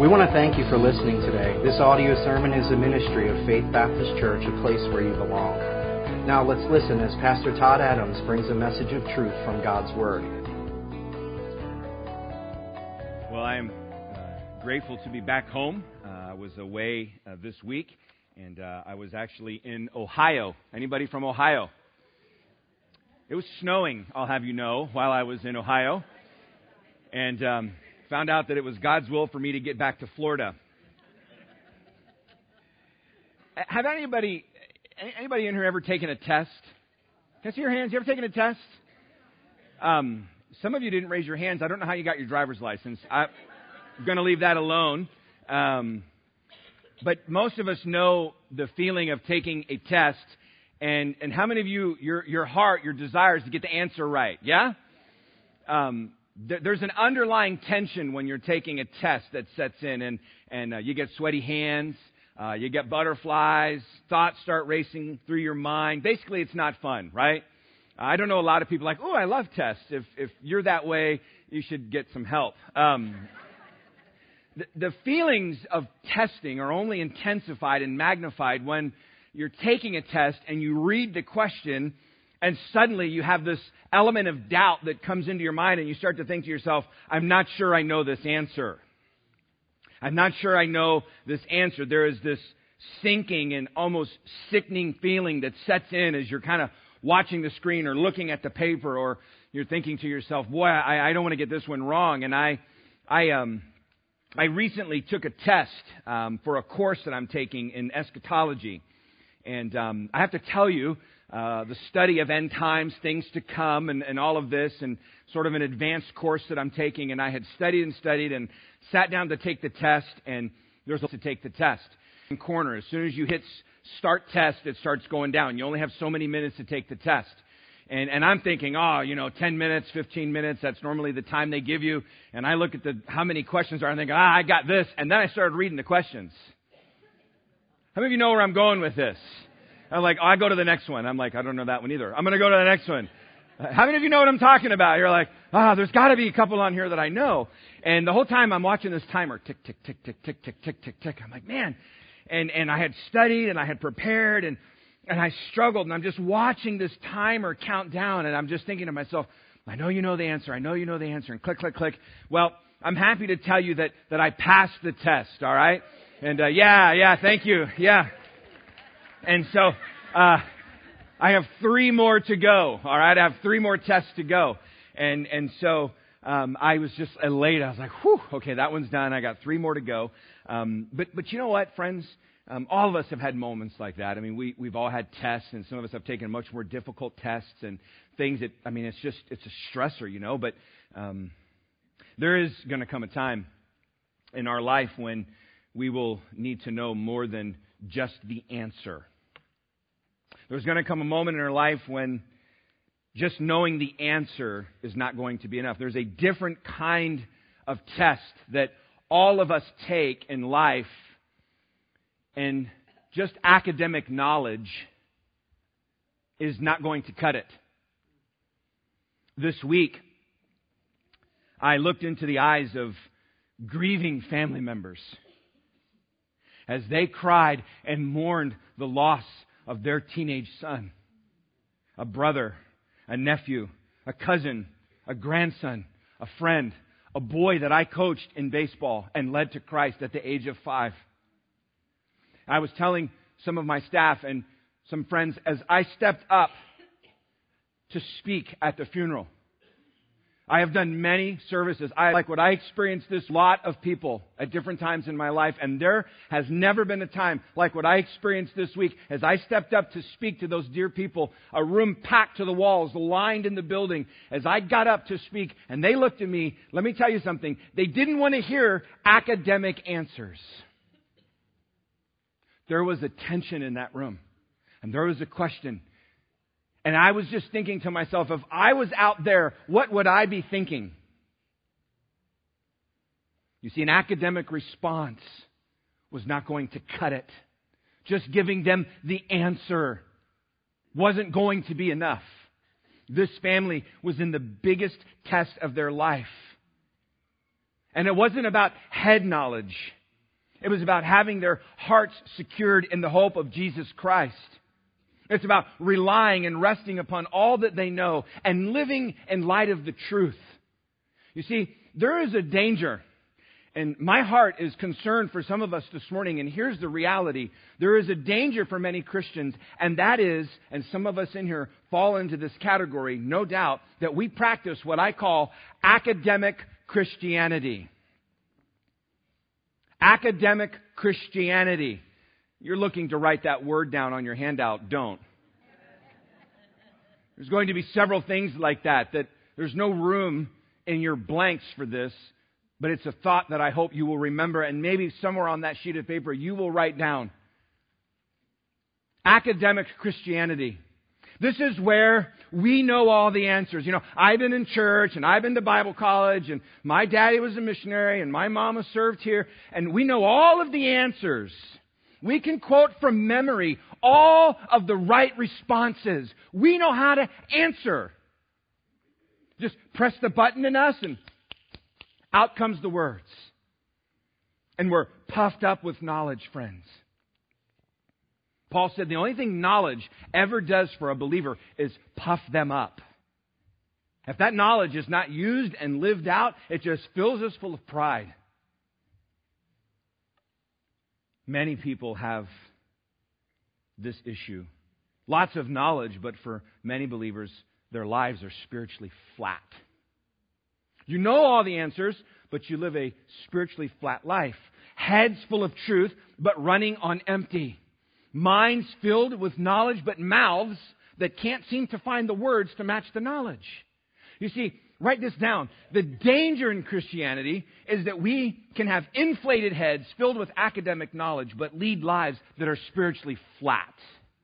We want to thank you for listening today. This audio sermon is a ministry of Faith Baptist Church, a place where you belong. Now let's listen as Pastor Todd Adams brings a message of truth from God's Word. Well, I am grateful to be back home. I was away this week, and I was actually in Ohio. Anybody from Ohio? It was snowing, I'll have you know, while I was in Ohio. And found out that it was God's will for me to get back to Florida. Have anybody in here ever taken a test? Can I see your hands? You ever taken a test? Some of you didn't raise your hands. I don't know how you got your driver's license. I'm going to leave that alone. But most of us know the feeling of taking a test. And how many of you, your heart, your desire is to get the answer right? Yeah? There's an underlying tension when you're taking a test that sets in, and you get sweaty hands, you get butterflies, thoughts start racing through your mind. Basically, it's not fun, right? I don't know a lot of people like, oh, I love tests. If you're that way, you should get some help. The feelings of testing are only intensified and magnified when you're taking a test and you read the question, and suddenly you have this element of doubt that comes into your mind, and you start to think to yourself, I'm not sure I know this answer. I'm not sure I know this answer. There is this sinking and almost sickening feeling that sets in as you're kind of watching the screen or looking at the paper, or you're thinking to yourself, boy, I don't want to get this one wrong. And I recently took a test for a course that I'm taking in eschatology. And I have to tell you, the study of end times, things to come, and all of this, and sort of an advanced course that I'm taking. And I had studied and sat down to take the test, and there's to take the test. In corner, as soon as you hit start test, it starts going down. You only have so many minutes to take the test. And I'm thinking, 10 minutes, 15 minutes, that's normally the time they give you. And I look at how many questions are, and I think, I got this. And then I started reading the questions. How many of you know where I'm going with this? I'm like, I go to the next one. I'm like, I don't know that one either. I'm going to go to the next one. How many of you know what I'm talking about? You're like, there's got to be a couple on here that I know. And the whole time I'm watching this timer, tick, tick, tick, tick, tick, tick, tick, tick, tick. I'm like, man. And I had studied and I had prepared and I struggled. And I'm just watching this timer count down. And I'm just thinking to myself, I know you know the answer. I know you know the answer. And click, click, click. Well, I'm happy to tell you that I passed the test. All right. And yeah, thank you. Yeah. And so, I have 3 more to go. All right. I have 3 more tests to go. And so, I was just elated. I was like, whew, okay, that one's done. I got 3 more to go. But you know what, friends? All of us have had moments like that. I mean, we've all had tests, and some of us have taken much more difficult tests and things that, it's a stressor, you know, but, there is going to come a time in our life when we will need to know more than just the answer. There's going to come a moment in our life when just knowing the answer is not going to be enough. There's a different kind of test that all of us take in life, and just academic knowledge is not going to cut it. This week, I looked into the eyes of grieving family members as they cried and mourned the loss of their teenage son, a brother, a nephew, a cousin, a grandson, a friend, a boy that I coached in baseball and led to Christ at the age of 5. I was telling some of my staff and some friends as I stepped up to speak at the funeral. I have done many services. What I experienced this lot of people at different times in my life, and there has never been a time like what I experienced this week as I stepped up to speak to those dear people, a room packed to the walls, lined in the building, as I got up to speak, and they looked at me. Let me tell you something. They didn't want to hear academic answers. There was a tension in that room, and there was a question. And I was just thinking to myself, if I was out there, what would I be thinking? You see, an academic response was not going to cut it. Just giving them the answer wasn't going to be enough. This family was in the biggest test of their life. And it wasn't about head knowledge. It was about having their hearts secured in the hope of Jesus Christ. It's about relying and resting upon all that they know and living in light of the truth. You see, there is a danger. And my heart is concerned for some of us this morning, and here's the reality. There is a danger for many Christians, and that is, and some of us in here fall into this category, no doubt, that we practice what I call academic Christianity. Academic Christianity. You're looking to write that word down on your handout. Don't. There's going to be several things like that there's no room in your blanks for this. But it's a thought that I hope you will remember, and maybe somewhere on that sheet of paper you will write down. Academic Christianity. This is where we know all the answers. You know, I've been in church, and I've been to Bible college, and my daddy was a missionary, and my mama served here, and we know all of the answers. We can quote from memory all of the right responses. We know how to answer. Just press the button in us, and out comes the words. And we're puffed up with knowledge, friends. Paul said the only thing knowledge ever does for a believer is puff them up. If that knowledge is not used and lived out, it just fills us full of pride. Many people have this issue. Lots of knowledge, but for many believers, their lives are spiritually flat. You know all the answers, but you live a spiritually flat life. Heads full of truth, but running on empty. Minds filled with knowledge, but mouths that can't seem to find the words to match the knowledge. You see, write this down. The danger in Christianity is that we can have inflated heads filled with academic knowledge, but lead lives that are spiritually flat.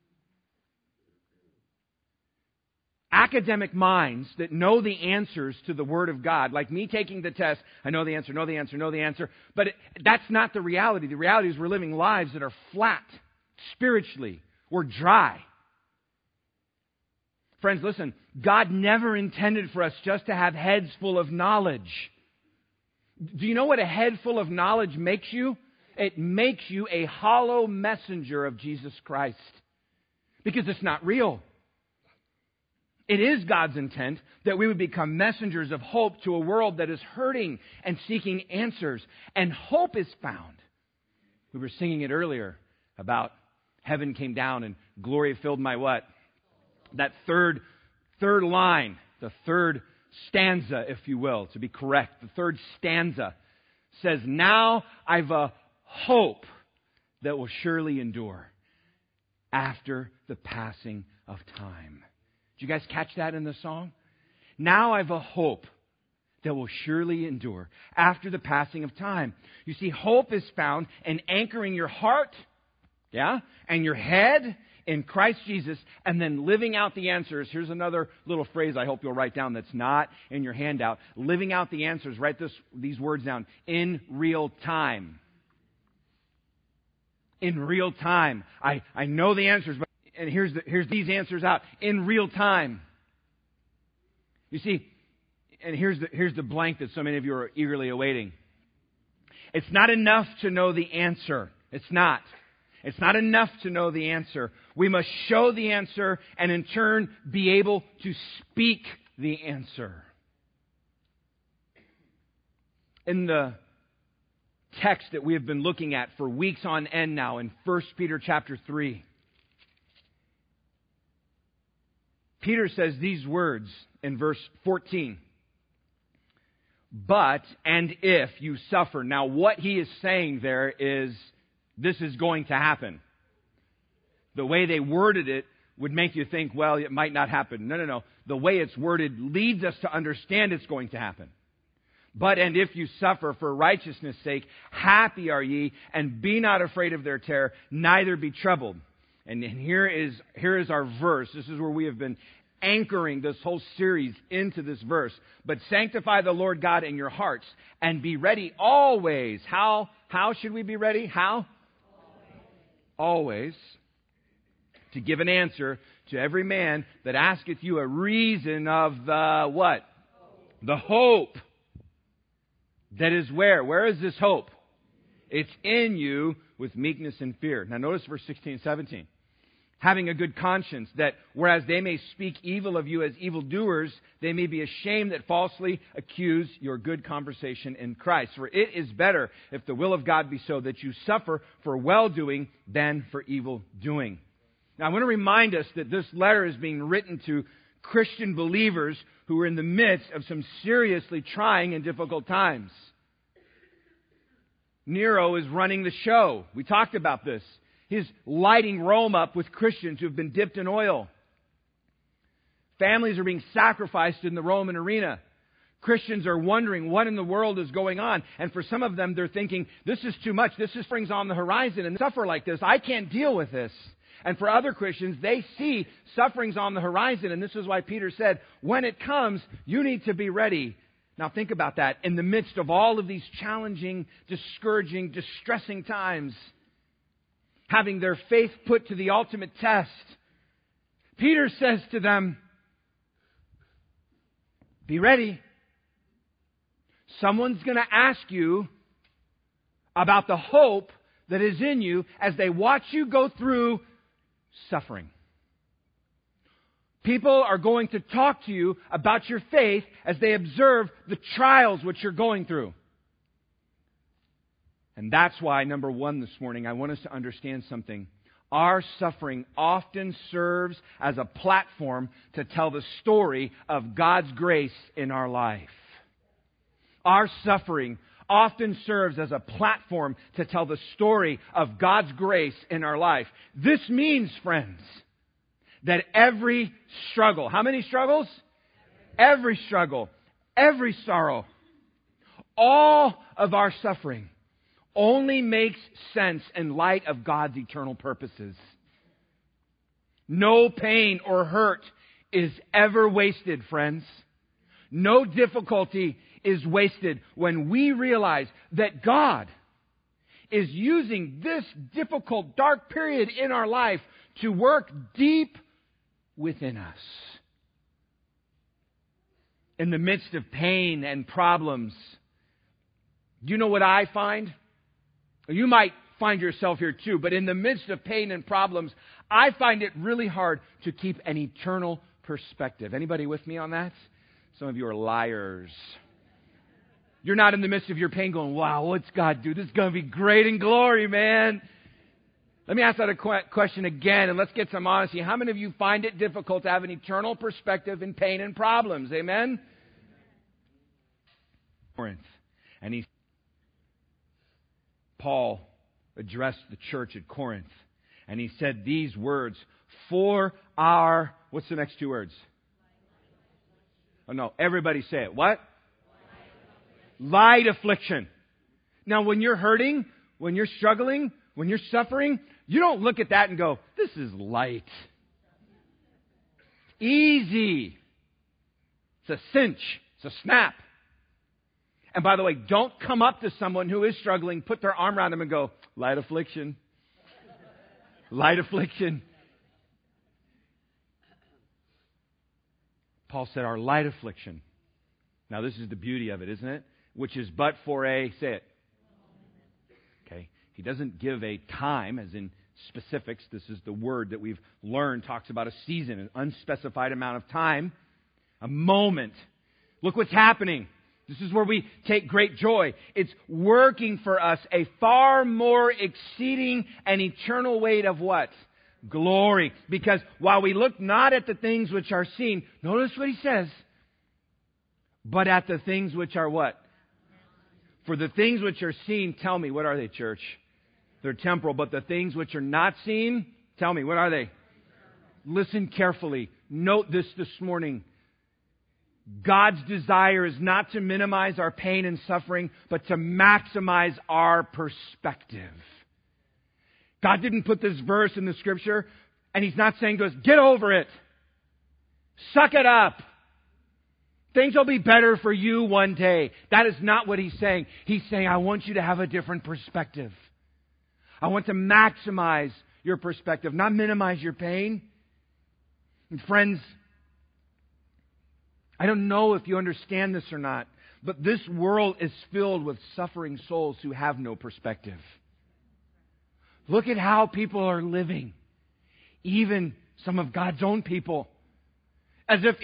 Academic minds that know the answers to the Word of God, like me taking the test, I know the answer, know the answer, know the answer. But that's not the reality. The reality is we're living lives that are flat spiritually. We're dry. Friends, listen, God never intended for us just to have heads full of knowledge. Do you know what a head full of knowledge makes you? It makes you a hollow messenger of Jesus Christ. Because it's not real. It is God's intent that we would become messengers of hope to a world that is hurting and seeking answers. And hope is found. We were singing it earlier about heaven came down and glory filled my what? That third line, the third stanza, if you will, to be correct. The third stanza says, now I've a hope that will surely endure after the passing of time. Did you guys catch that in the song? Now I've a hope that will surely endure after the passing of time. You see, hope is found in anchoring your heart, and your head in Christ Jesus, and then living out the answers. Here's another little phrase I hope you'll write down that's not in your handout. Living out the answers. Write these words down. In real time. In real time. I know the answers, but and here's these answers out in real time. You see, and here's the blank that so many of you are eagerly awaiting. It's not enough to know the answer. It's not. It's not enough to know the answer. We must show the answer and in turn be able to speak the answer. In the text that we have been looking at for weeks on end now in 1 Peter chapter 3, Peter says these words in verse 14. But, and if you suffer. Now what he is saying there is, this is going to happen. The way they worded it would make you think, well, it might not happen. No. The way it's worded leads us to understand it's going to happen. But, and if you suffer for righteousness' sake, happy are ye, and be not afraid of their terror, neither be troubled. And here is our verse. This is where we have been anchoring this whole series into this verse. But sanctify the Lord God in your hearts, and be ready always. How should we be ready? How? Always. To give an answer to every man that asketh you a reason of the what? The hope That is where? Where is this hope? It's in you with meekness and fear. Now notice verse 16 and 17. Having a good conscience, that whereas they may speak evil of you as evildoers, they may be ashamed that falsely accuse your good conversation in Christ. For it is better, if the will of God be so, that you suffer for well-doing than for evil-doing. Now I want to remind us that this letter is being written to Christian believers who are in the midst of some seriously trying and difficult times. Nero is running the show. We talked about this. He's lighting Rome up with Christians who have been dipped in oil. Families are being sacrificed in the Roman arena. Christians are wondering what in the world is going on. And for some of them, they're thinking, this is too much. This is things on the horizon and suffer like this. I can't deal with this. And for other Christians, they see sufferings on the horizon. And this is why Peter said, when it comes, you need to be ready. Now think about that. In the midst of all of these challenging, discouraging, distressing times, having their faith put to the ultimate test, Peter says to them, be ready. Someone's going to ask you about the hope that is in you as they watch you go through suffering. People are going to talk to you about your faith as they observe the trials which you're going through. And that's why, number one this morning, I want us to understand something. Our suffering often serves as a platform to tell the story of God's grace in our life. Our suffering often serves as a platform to tell the story of God's grace in our life. This means, friends, that every struggle, how many struggles? Every struggle, every sorrow, all of our suffering only makes sense in light of God's eternal purposes. No pain or hurt is ever wasted, friends. No difficulty is wasted when we realize that God is using this difficult, dark period in our life to work deep within us. In the midst of pain and problems, do you know what I find? You might find yourself here too, but in the midst of pain and problems, I find it really hard to keep an eternal perspective. Anybody with me on that? Some of you are liars. You're not in the midst of your pain going, wow, what's God do? This is going to be great in glory, man. Let me ask that question again, and let's get some honesty. How many of you find it difficult to have an eternal perspective in pain and problems? Amen? Corinth. And Paul addressed the church at Corinth, and he said these words, for our, what's the next two words? Oh no, everybody say it. What? Light affliction. Now when you're hurting, when you're struggling, when you're suffering, you don't look at that and go, this is light. Easy. It's a cinch. It's a snap. And by the way, don't come up to someone who is struggling, put their arm around them and go, light affliction. Light affliction. Paul said, our light affliction. Now this is the beauty of it, isn't it? Which is but for a, say it. Okay. He doesn't give a time, as in specifics. This is the word that we've learned, talks about a season, an unspecified amount of time, a moment. Look what's happening. This is where we take great joy. It's working for us a far more exceeding and eternal weight of what? Glory. Because while we look not at the things which are seen, notice what he says, but at the things which are what? For the things which are seen, tell me, what are they, church? They're temporal. But the things which are not seen, tell me, what are they? Listen carefully. Note this morning. God's desire is not to minimize our pain and suffering, but to maximize our perspective. God didn't put this verse in the Scripture, and He's not saying to us, get over it. Suck it up. Things will be better for you one day. That is not what He's saying. He's saying, I want you to have a different perspective. I want to maximize your perspective, not minimize your pain. And friends, I don't know if you understand this or not, But this world is filled with suffering souls who have no perspective. Look at how people are living. Even some of God's own people. As if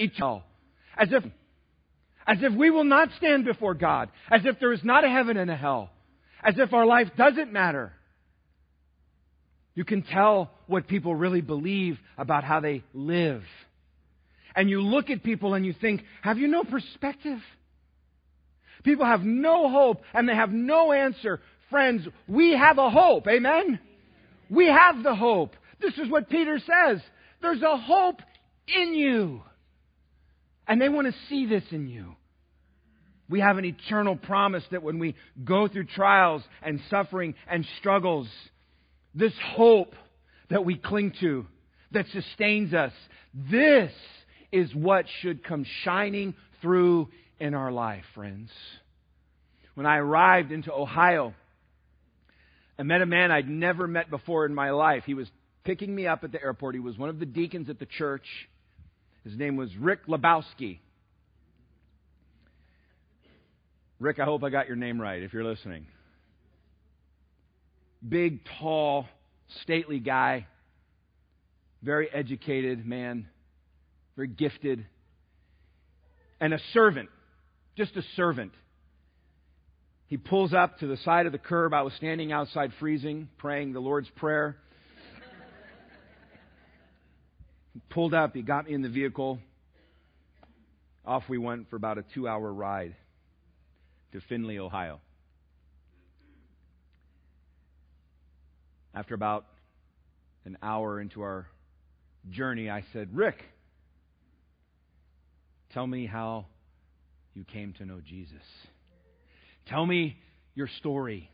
we will not stand before God. As if there is not a heaven and a hell. As if our life doesn't matter. You can tell what people really believe about how they live. And you look at people and you think, have you no perspective? People have no hope and they have no answer. Friends, we have a hope. Amen? We have the hope. This is what Peter says. There's a hope in you. And they want to see this in you. We have an eternal promise that when we go through trials and suffering and struggles, this hope that we cling to, that sustains us, this is what should come shining through in our life, friends. When I arrived into Ohio, I met a man I'd never met before in my life. He was picking me up at the airport. He was one of the deacons at the church. His name was Rick Lebowski. Rick, I hope I got your name right if you're listening. Big, tall, stately guy. Very educated man. Very gifted. And a servant. Just a servant. He pulls up to the side of the curb. I was standing outside freezing, praying the Lord's Prayer. He pulled up. He got me in the vehicle. Off we went for about a 2-hour ride to Findlay, Ohio. After about an hour into our journey, I said, Rick, tell me how you came to know Jesus. Tell me your story.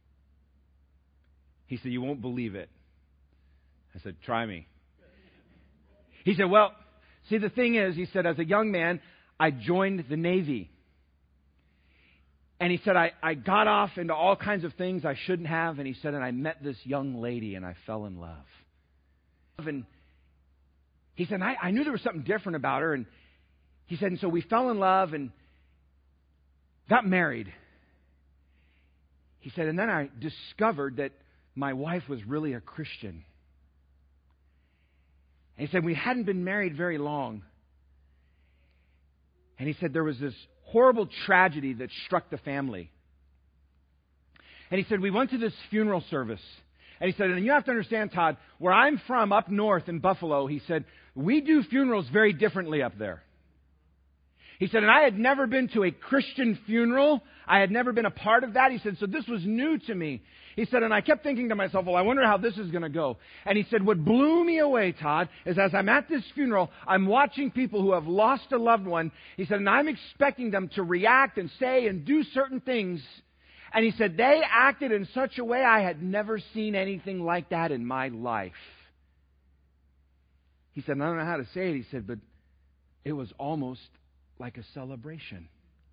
He said, you won't believe it. I said, try me. He said, well, see, the thing is, he said, as a young man, I joined the Navy. And he said, I got off into all kinds of things I shouldn't have. And he said, and I met this young lady and I fell in love. And he said, I knew there was something different about her. And he said, and so we fell in love and got married. He said, and then I discovered that my wife was really a Christian. And he said, we hadn't been married very long. And he said, there was this horrible tragedy that struck the family. And he said, we went to this funeral service. And he said, and you have to understand, Todd, where I'm from, up north in Buffalo, he said, we do funerals very differently up there. He said, and I had never been to a Christian funeral. I had never been a part of that. He said, so this was new to me. He said, and I kept thinking to myself, well, I wonder how this is going to go. And he said, what blew me away, Todd, is as I'm at this funeral, I'm watching people who have lost a loved one. He said, and I'm expecting them to react and say and do certain things. And he said, they acted in such a way I had never seen anything like that in my life. He said, I don't know how to say it. He said, but it was almost like a celebration.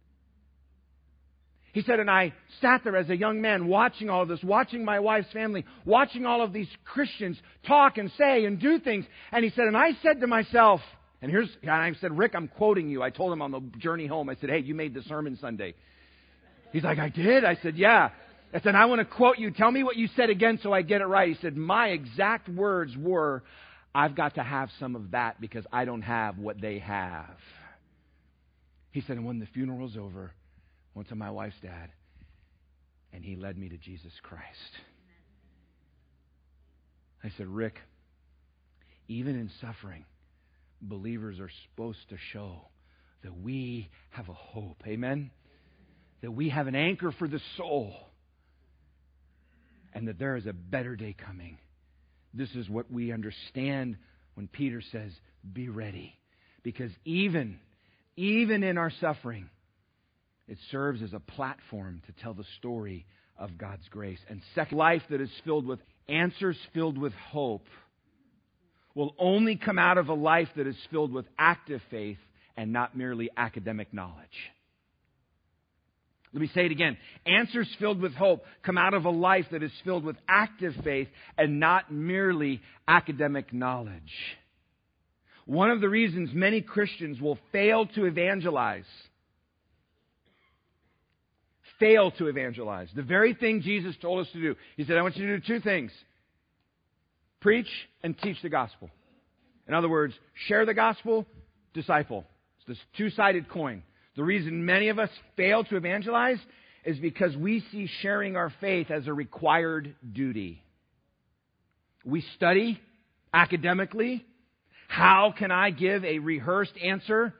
He said, and I sat there as a young man watching all of this, watching my wife's family, watching all of these Christians talk and say and do things. And he said, and I said to myself, and I said, Rick, I'm quoting you. I told him on the journey home, I said, hey, you made the sermon Sunday. He's like, I did? I said, yeah. I said, I want to quote you. Tell me what you said again so I get it right. He said, my exact words were, I've got to have some of that because I don't have what they have. He said, and when the funeral was over, I went to my wife's dad, and he led me to Jesus Christ. I said, Rick, even in suffering, believers are supposed to show that we have a hope. Amen? That we have an anchor for the soul. And that there is a better day coming. This is what we understand when Peter says, be ready. Because even in our suffering, it serves as a platform to tell the story of God's grace. And second, life that is filled with answers, filled with hope, will only come out of a life that is filled with active faith and not merely academic knowledge. Let me say it again. Answers filled with hope come out of a life that is filled with active faith and not merely academic knowledge. One of the reasons many Christians will fail to evangelize fail to evangelize. The very thing Jesus told us to do. He said, I want you to do two things. Preach and teach the gospel. In other words, share the gospel, disciple. It's this two-sided coin. The reason many of us fail to evangelize is because we see sharing our faith as a required duty. We study academically. How can I give a rehearsed answer?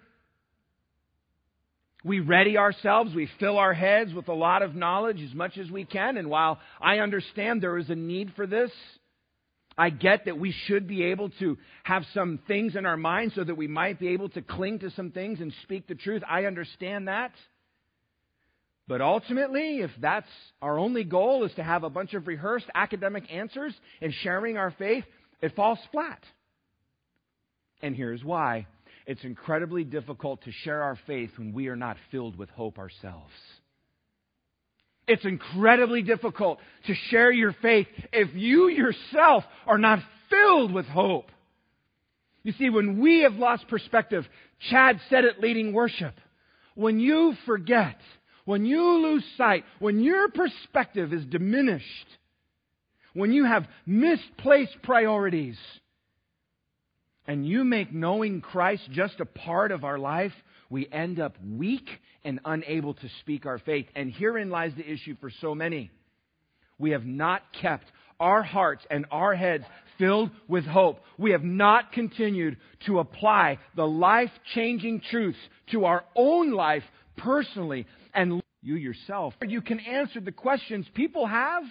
We ready ourselves. We fill our heads with a lot of knowledge as much as we can. And while I understand there is a need for this, I get that we should be able to have some things in our mind so that we might be able to cling to some things and speak the truth. I understand that. But ultimately, if that's our only goal is to have a bunch of rehearsed academic answers and sharing our faith, it falls flat. And here's why. It's incredibly difficult to share our faith when we are not filled with hope ourselves. It's incredibly difficult to share your faith if you yourself are not filled with hope. You see, when we have lost perspective, Chad said it leading worship, when you forget, when you lose sight, when your perspective is diminished, when you have misplaced priorities, and you make knowing Christ just a part of our life, we end up weak and unable to speak our faith. And herein lies the issue for so many. We have not kept our hearts and our heads filled with hope. We have not continued to apply the life-changing truths to our own life personally. And you yourself, you can answer the questions people have.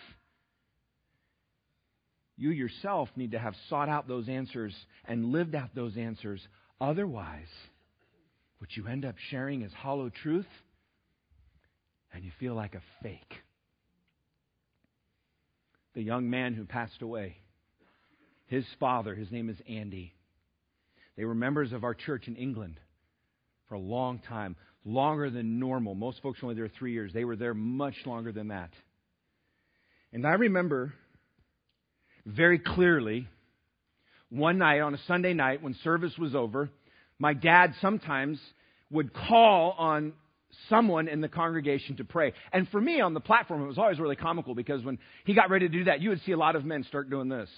You yourself need to have sought out those answers and lived out those answers. Otherwise, what you end up sharing is hollow truth, and you feel like a fake. The young man who passed away, his father, his name is Andy. They were members of our church in England for a long time, longer than normal. Most folks were only there 3 years. They were there much longer than that. And I remember very clearly, one night on a Sunday night when service was over, my dad sometimes would call on someone in the congregation to pray. And for me on the platform, it was always really comical because when he got ready to do that, you would see a lot of men start doing this.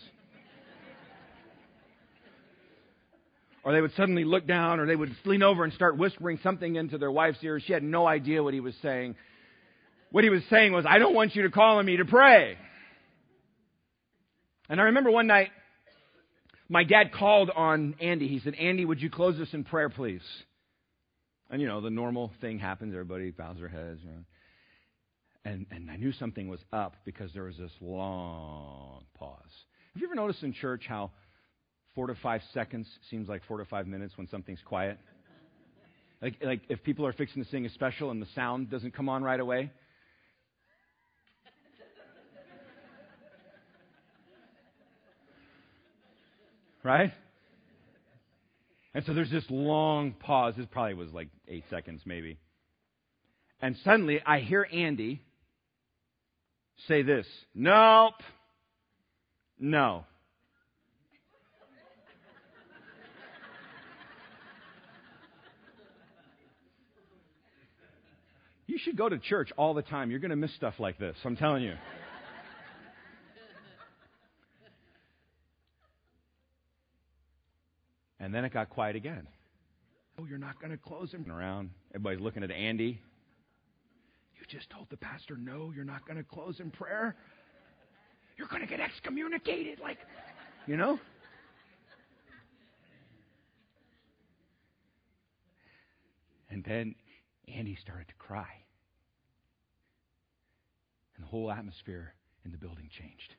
Or they would suddenly look down, or they would lean over and start whispering something into their wife's ear. She had no idea what he was saying. What he was saying was, I don't want you to call on me to pray. And I remember one night, my dad called on Andy. He said, Andy, would you close us in prayer, please? And, you know, the normal thing happens. Everybody bows their heads. You know. And I knew something was up because there was this long pause. Have you ever noticed in church how 4 to 5 seconds seems like 4 to 5 minutes when something's quiet? Like if people are fixing to sing a special and the sound doesn't come on right away. Right? And so there's this long pause. This probably was like 8 seconds maybe. And suddenly I hear Andy say this. Nope. No. You should go to church all the time. You're going to miss stuff like this. I'm telling you. And then it got quiet again. Oh, you're not going to close him around. Everybody's looking at Andy. You just told the pastor, no, you're not going to close in prayer. You're going to get excommunicated. Like, you know? And then Andy started to cry. And the whole atmosphere in the building changed.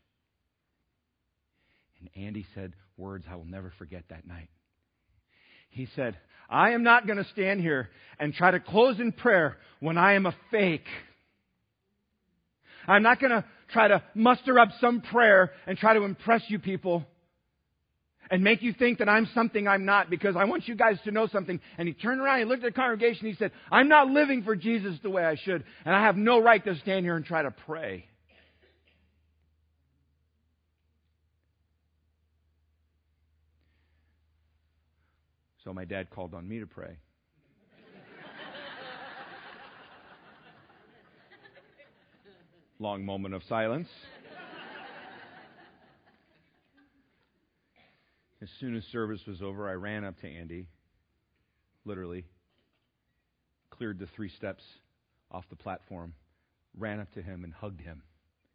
And Andy said words I will never forget that night. He said, I am not going to stand here and try to close in prayer when I am a fake. I'm not going to try to muster up some prayer and try to impress you people and make you think that I'm something I'm not, because I want you guys to know something. And he turned around, he looked at the congregation, he said, I'm not living for Jesus the way I should, and I have no right to stand here and try to pray. So my dad called on me to pray. Long moment of silence. As soon as service was over, I ran up to Andy, literally, cleared the 3 steps off the platform, ran up to him and hugged him.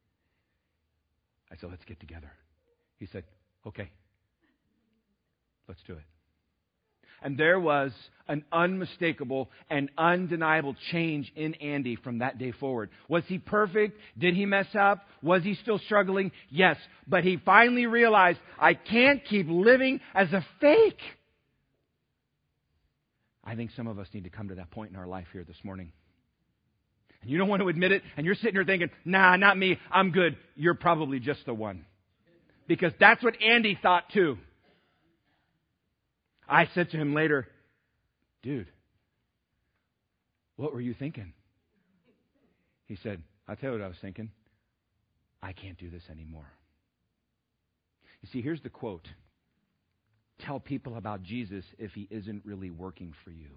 I said, let's get together. He said, okay, let's do it. And there was an unmistakable and undeniable change in Andy from that day forward. Was he perfect? Did he mess up? Was he still struggling? Yes. But he finally realized, I can't keep living as a fake. I think some of us need to come to that point in our life here this morning. And you don't want to admit it, and you're sitting here thinking, nah, not me, I'm good. You're probably just the one. Because that's what Andy thought too. I said to him later, dude, what were you thinking? He said, I'll tell you what I was thinking. I can't do this anymore. You see, here's the quote. Tell people about Jesus if he isn't really working for you.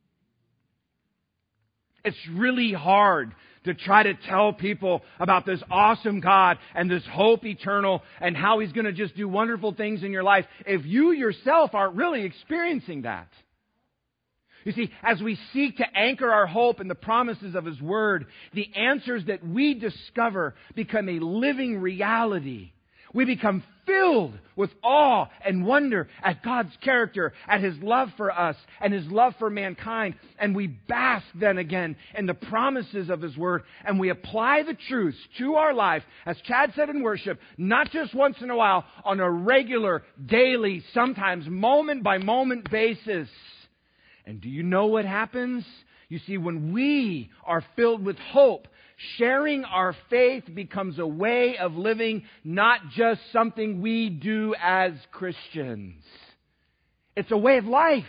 It's really hard to try to tell people about this awesome God and this hope eternal and how He's going to just do wonderful things in your life if you yourself aren't really experiencing that. You see, as we seek to anchor our hope in the promises of His Word, the answers that we discover become a living reality. We become filled with awe and wonder at God's character, at His love for us, and His love for mankind. And we bask then again in the promises of His Word, and we apply the truths to our life, as Chad said in worship, not just once in a while, on a regular, daily, sometimes moment-by-moment basis. And do you know what happens? You see, when we are filled with hope, sharing our faith becomes a way of living, not just something we do as Christians. It's a way of life.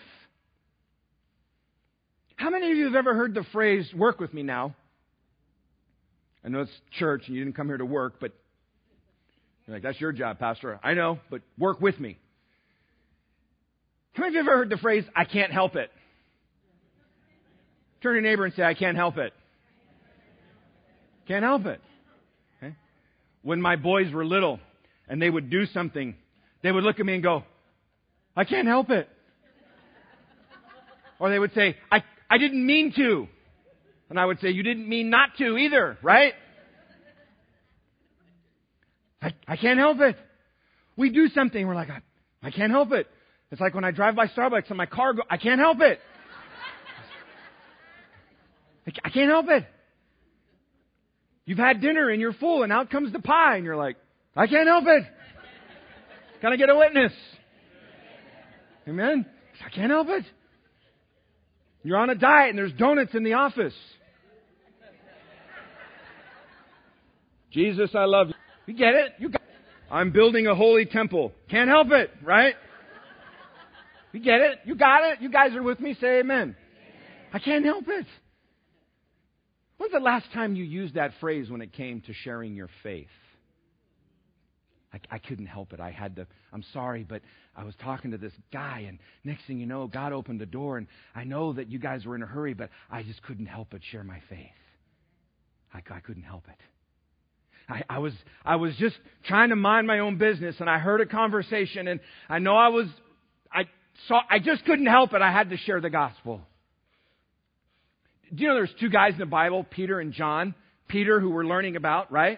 How many of you have ever heard the phrase, work with me now? I know it's church and you didn't come here to work, but you're like, that's your job, Pastor. I know, but work with me. How many of you have ever heard the phrase, I can't help it? Turn to your neighbor and say, I can't help it. Can't help it. Okay? When my boys were little and they would do something, they would look at me and go, I can't help it. Or they would say, I didn't mean to. And I would say, you didn't mean not to either, right? I can't help it. We do something, we're like, I can't help it. It's like when I drive by Starbucks and my car goes, I can't help it. I can't help it. You've had dinner and you're full and out comes the pie and you're like, I can't help it. Can I get a witness? Amen? I can't help it. You're on a diet and there's donuts in the office. Jesus, I love you. You get it? You got it. I'm building a holy temple. Can't help it, right? You get it? You got it? You guys are with me? Say amen. I can't help it. When's the last time you used that phrase when it came to sharing your faith? I couldn't help it. I'm sorry, but I was talking to this guy, and next thing you know, God opened the door, and I know that you guys were in a hurry, but I just couldn't help but share my faith. I couldn't help it. I was just trying to mind my own business, and I heard a conversation, and I know I just couldn't help it. I had to share the gospel. Do you know there's 2 guys in the Bible, Peter and John? Peter, who we're learning about, right?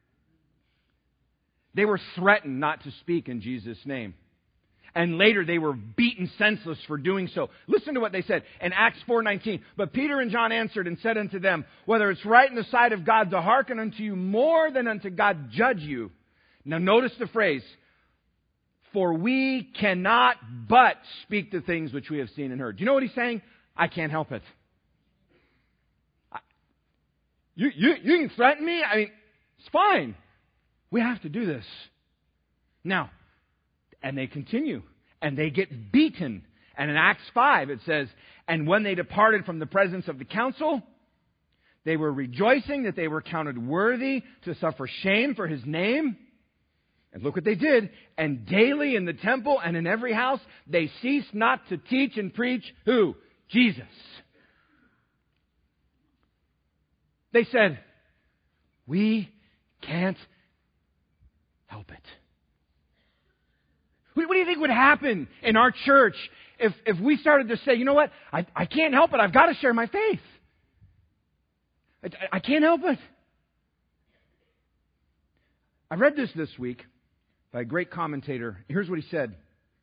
They were threatened not to speak in Jesus' name. And later they were beaten senseless for doing so. Listen to what they said in Acts 4:19. But Peter and John answered and said unto them, whether it's right in the sight of God to hearken unto you more than unto God judge you. Now notice the phrase, for we cannot but speak the things which we have seen and heard. Do you know what he's saying? I can't help it. You can threaten me? I mean, it's fine. We have to do this. Now, and they continue. And they get beaten. And in Acts 5 it says, and when they departed from the presence of the council, they were rejoicing that they were counted worthy to suffer shame for His name. And look what they did. And daily in the temple and in every house, they ceased not to teach and preach who? Jesus. They said, We can't help it. What do you think would happen in our church if we started to say, you know what, I can't help it. I've got to share my faith. I can't help it. I read this week by a great commentator. Here's what he said.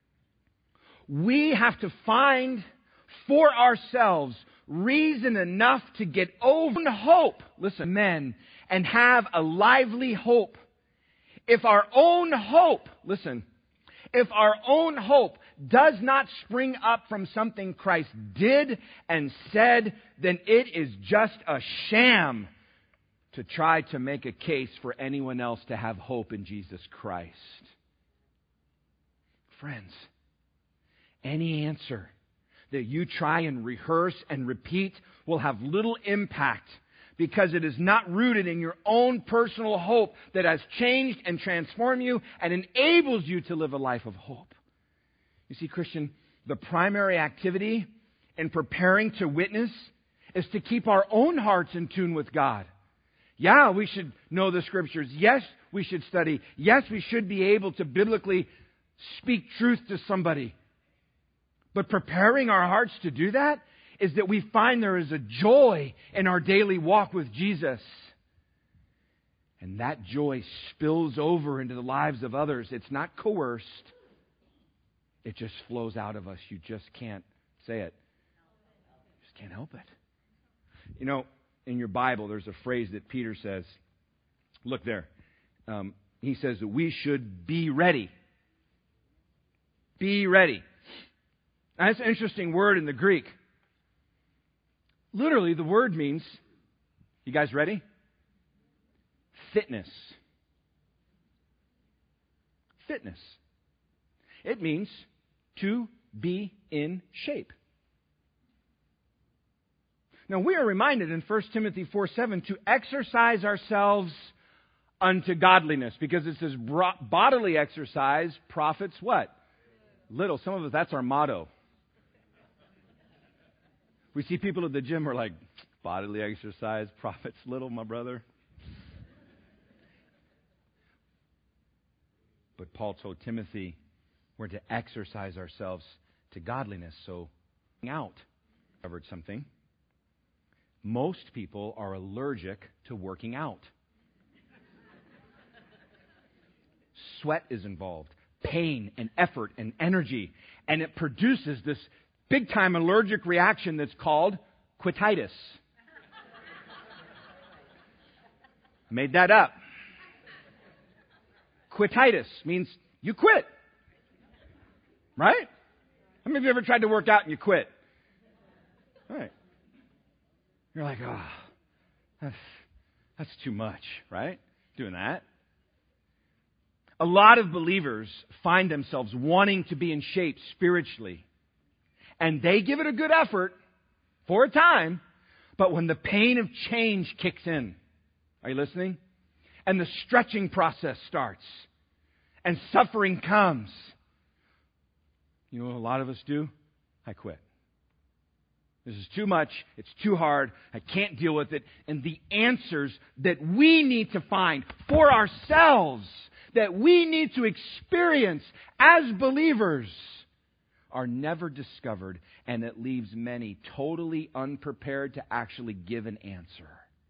We have to find for ourselves reason enough to get over hope, listen, men, and have a lively hope. If our own hope, listen, if our own hope does not spring up from something Christ did and said, then it is just a sham to try to make a case for anyone else to have hope in Jesus Christ. Friends, any answer that you try and rehearse and repeat will have little impact because it is not rooted in your own personal hope that has changed and transformed you and enables you to live a life of hope. You see, Christian, the primary activity in preparing to witness is to keep our own hearts in tune with God. Yeah, we should know the Scriptures. Yes, we should study. Yes, we should be able to biblically speak truth to somebody. But preparing our hearts to do that is that we find there is a joy in our daily walk with Jesus. And that joy spills over into the lives of others. It's not coerced. It just flows out of us. You just can't say it. You just can't help it. You know, in your Bible, there's a phrase that Peter says. Look there. He says that we should be ready. Be ready. Now, that's an interesting word in the Greek. Literally, the word means, you guys ready? Fitness. Fitness. It means to be in shape. Now, we are reminded in 1 Timothy 4:7 to exercise ourselves unto godliness, because it says bodily exercise profits what? Little. Some of us, that's our motto. We see people at the gym who are like, bodily exercise profits little, my brother. But Paul told Timothy we're to exercise ourselves to godliness. So, out. Covered something. Most people are allergic to working out. Sweat is involved, pain and effort and energy, and it produces this big-time allergic reaction that's called quititis. Made that up. Quititis means you quit. Right? How many of you ever tried to work out and you quit? Right. You're like, oh, that's too much, right? Doing that. A lot of believers find themselves wanting to be in shape spiritually. And they give it a good effort for a time, but when the pain of change kicks in, are you listening? And the stretching process starts, and suffering comes, you know what a lot of us do? I quit. This is too much. It's too hard. I can't deal with it. And the answers that we need to find for ourselves, that we need to experience as believers, are never discovered, and it leaves many totally unprepared to actually give an answer.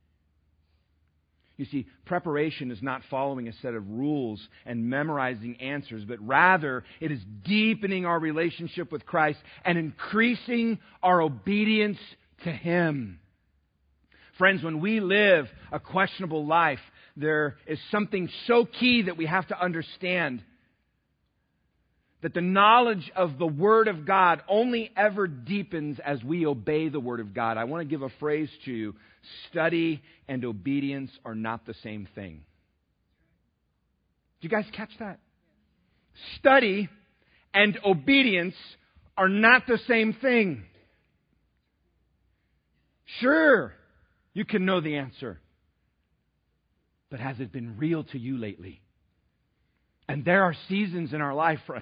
You see, preparation is not following a set of rules and memorizing answers, but rather it is deepening our relationship with Christ and increasing our obedience to Him. Friends, when we live a questionable life, there is something so key that we have to understand. That the knowledge of the Word of God only ever deepens as we obey the Word of God. I want to give a phrase to you. Study and obedience are not the same thing. Did you guys catch that? Study and obedience are not the same thing. Sure, you can know the answer. But has it been real to you lately? And there are seasons in our life, friends.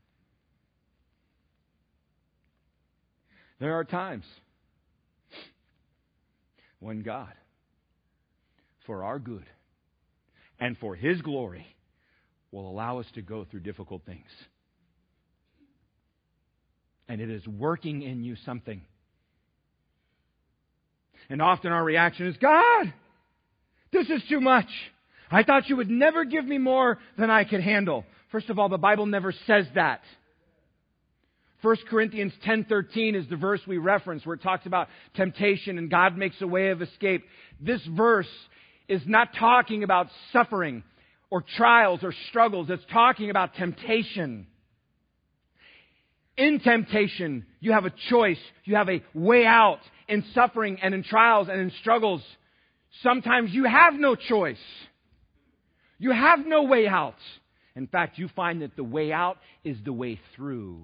There are times when God, for our good, and for His glory will allow us to go through difficult things. And it is working in you something. And often our reaction is, God, this is too much. I thought you would never give me more than I could handle. First of all, the Bible never says that. 1 Corinthians 10:13 is the verse we reference where it talks about temptation and God makes a way of escape. This verse is not talking about suffering or trials or struggles. It's talking about temptation. In temptation, you have a choice. You have a way out. In suffering and in trials and in struggles, sometimes you have no choice. You have no way out. In fact, you find that the way out is the way through.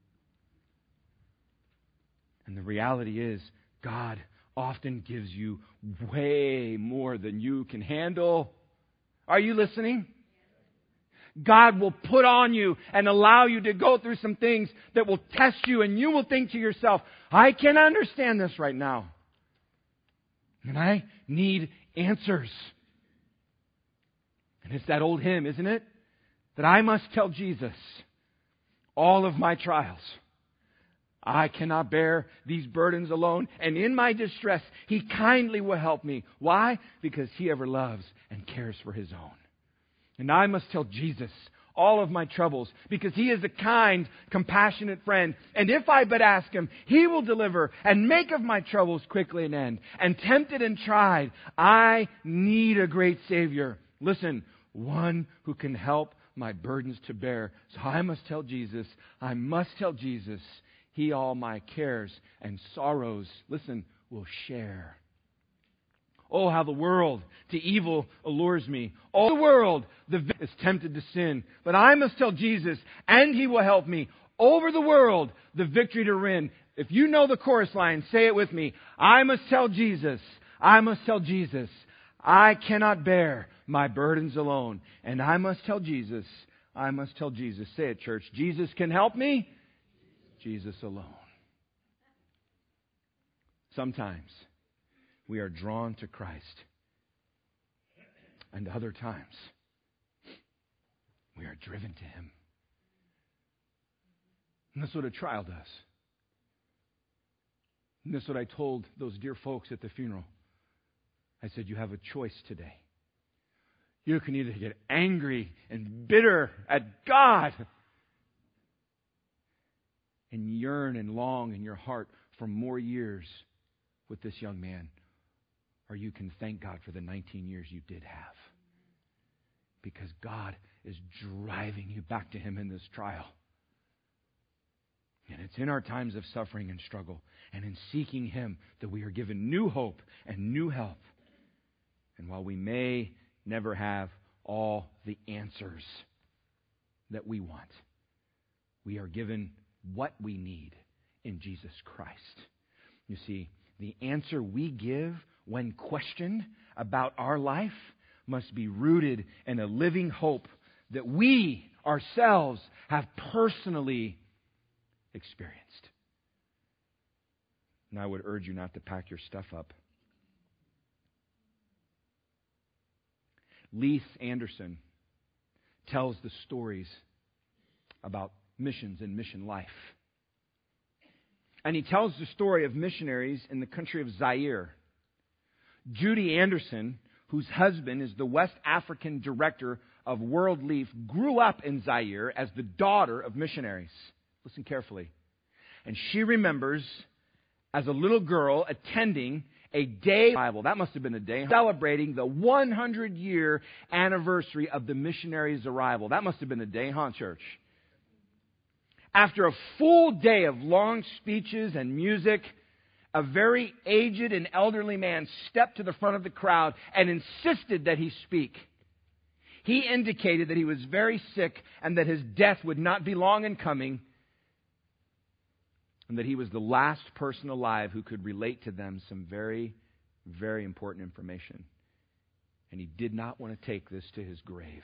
And the reality is, God often gives you way more than you can handle. Are you listening? God will put on you and allow you to go through some things that will test you, and you will think to yourself, I can't understand this right now. And I need answers. And it's that old hymn, isn't it? That I must tell Jesus all of my trials. I cannot bear these burdens alone, and in my distress, He kindly will help me. Why? Because He ever loves and cares for His own. And I must tell Jesus all of my troubles, because He is a kind, compassionate friend. And if I but ask Him, He will deliver and make of my troubles quickly an end. And tempted and tried, I need a great Savior. Listen, one who can help my burdens to bear. So I must tell Jesus, I must tell Jesus, He all my cares and sorrows, listen, will share. Oh, how the world to evil allures me. Oh, the world is tempted to sin. But I must tell Jesus, and He will help me. Over the world, the victory to win. If you know the chorus line, say it with me. I must tell Jesus. I must tell Jesus. I cannot bear my burdens alone. And I must tell Jesus. I must tell Jesus. Say it, church. Jesus can help me. Jesus alone. Sometimes we are drawn to Christ. And other times, we are driven to Him. And that's what a trial does. And that's what I told those dear folks at the funeral. I said, you have a choice today. You can either get angry and bitter at God and yearn and long in your heart for more years with this young man, or you can thank God for the 19 years you did have. Because God is driving you back to Him in this trial. And it's in our times of suffering and struggle and in seeking Him that we are given new hope and new help. And while we may never have all the answers that we want, we are given what we need in Jesus Christ. You see, the answer we give when questioned about our life must be rooted in a living hope that we ourselves have personally experienced. And I would urge you not to pack your stuff up. Leith Anderson tells the stories about missions and mission life. And he tells the story of missionaries in the country of Zaire. Judy Anderson, whose husband is the West African director of World Leaf, grew up in Zaire as the daughter of missionaries. Listen carefully. And she remembers, as a little girl, attending a day Bible. That must have been a day celebrating the 100-year anniversary of the missionaries' arrival. That must have been a day, huh, church? After a full day of long speeches and music, a very aged and elderly man stepped to the front of the crowd and insisted that he speak. He indicated that he was very sick and that his death would not be long in coming, and that he was the last person alive who could relate to them some very, very important information. And he did not want to take this to his grave.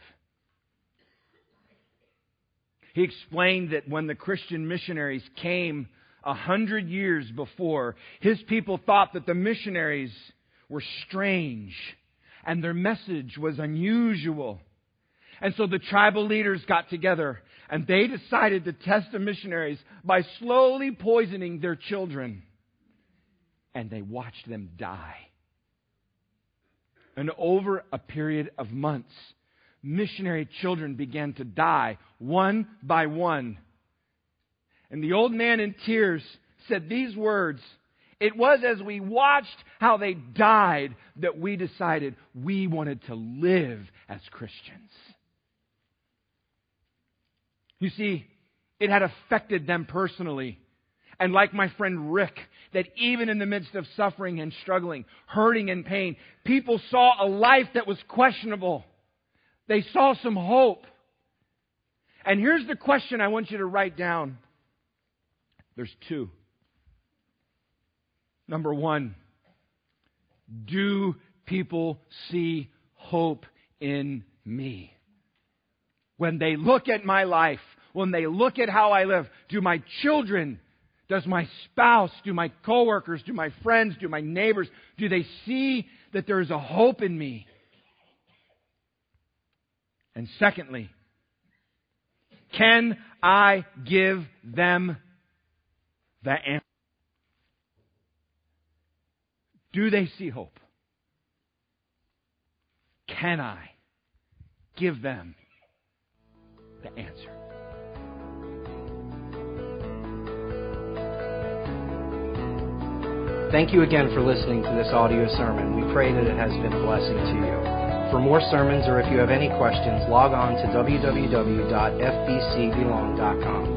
He explained that when the Christian missionaries came 100 years before, his people thought that the missionaries were strange and their message was unusual. And so the tribal leaders got together and they decided to test the missionaries by slowly poisoning their children. And they watched them die. And over a period of months, missionary children began to die one by one. And the old man in tears said these words, "It was as we watched how they died that we decided we wanted to live as Christians." You see, it had affected them personally. And like my friend Rick, that even in the midst of suffering and struggling, hurting and pain, people saw a life that was questionable. They saw some hope. And here's the question I want you to write down. There's two. Number one, do people see hope in me? When they look at my life, when they look at how I live, do my children, does my spouse, do my coworkers, do my friends, do my neighbors, do they see that there is a hope in me? And secondly, can I give them the answer? Do they see hope? Can I give them the answer? Thank you again for listening to this audio sermon. We pray that it has been a blessing to you. For more sermons or if you have any questions, log on to www.fbcbelong.com.